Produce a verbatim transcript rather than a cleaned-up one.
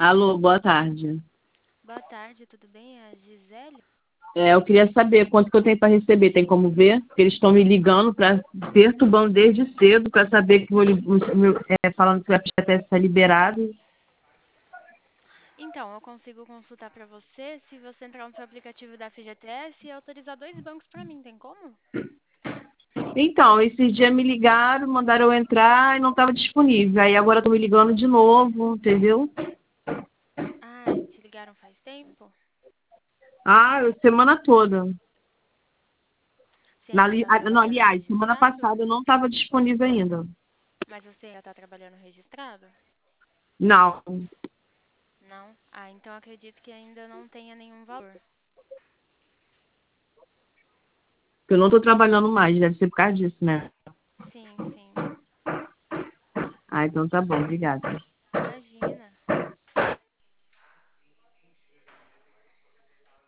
Alô, boa tarde. Boa tarde, tudo bem? É a Gisele? É, eu queria saber quanto que eu tenho para receber. Tem como ver? Porque eles estão me ligando, para perturbando desde cedo, para saber que vou, li- o meu- é, falando que o F G T S está liberado. Então, eu consigo consultar pra você se você entrar no seu aplicativo da F G T S e autorizar dois bancos pra mim, tem como? Então, esses dias me ligaram, mandaram eu entrar e não estava disponível. Aí agora estão me ligando de novo, entendeu? Ah, te ligaram faz tempo? Ah, semana toda. Você Na, ainda li- tá ah, não, trabalhando aliás, semana registrado? passada eu não estava disponível ainda. Mas você ainda tá trabalhando registrado? Não, Não? Ah, então eu acredito que ainda não tenha nenhum valor. eu não estou trabalhando mais, deve ser por causa disso, né? Sim, sim. Ah, então tá bom, obrigada.